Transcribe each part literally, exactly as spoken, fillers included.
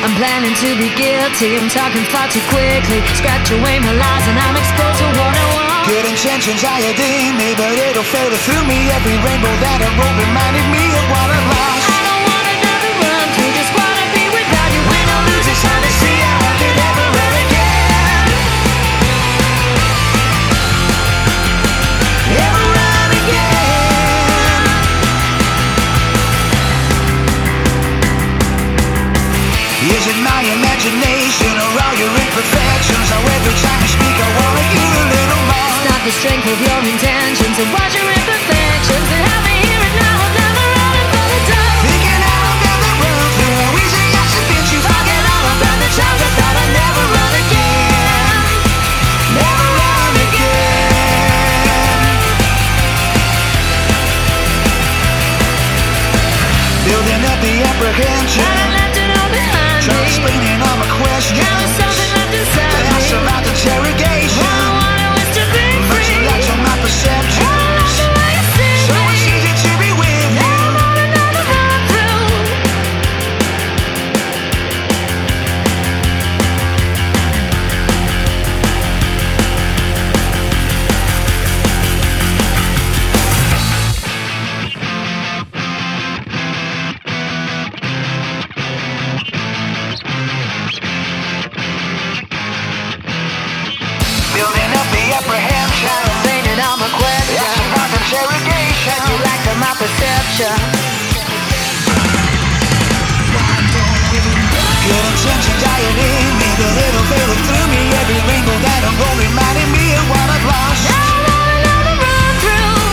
I'm planning to be guilty, I'm talking far too quickly. Scratch away my lies and I'm exposed to what I want. Good intentions hiding me, but it'll filter through me. Every rainbow that I wrote reminded me of what I lost. I don't want another run through, just wanna be without you. When I lose, it's hard to see how I could ever run again. Ever run again. Is it my imagination or all your imperfections? How every time you speak I wanna hear a little more. It's not the strength of your intentions, it was your imperfections that have me here and now. I'm never running for the door. Thinking how I'm gonna run through how easy I should be to Forget all about the times I thought I'd never run again. never run again. Building up the apprehension, I done left it all behind trying me. explaining all my questions. Now there's something left inside The house me. about interrogation, All I wanted was to be but you free. lied to my perceptions. I love the way you see So it's me. easy to be with Now you. I'm on another run through. Building up the apprehension, Explaining all my questions. that's about interrogation. You lacked of my perception. Good intentions dying in me, but it'll filter through me. Every rainbow that I'm going reminding me of what I've lost. Now I'm on another run through.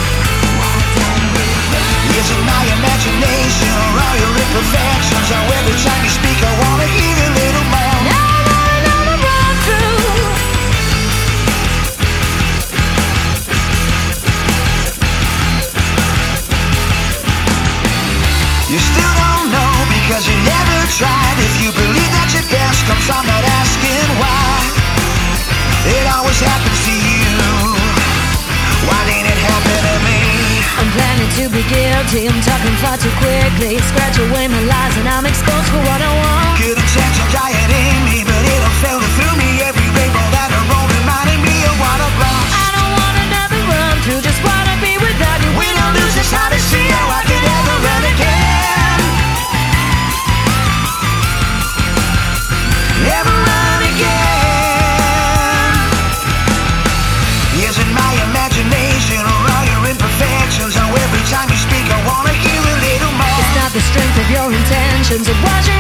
Is it my imagination or all your imperfections? How every time you speak I wanna hear a little more. Now I'm on another run through. You still don't know because you never tried. If you believe that your best comes from not asking why, it always happens to you. Why didn't it happen to me? I'm planning to be guilty, I'm talking far too quickly. Scratch away my lies and I'm exposed for what I want. Good intentions dying in me, but it'll filter through me. Every rainbow that I roll reminding me of what I've lost. I don't want another run through, just wanna be without you. When I lose, it's hard to see how I could ever run again. Never run again. Is it my imagination or all your imperfections? How every time you speak I wanna hear a little more. It's not the strength of your intentions, it was your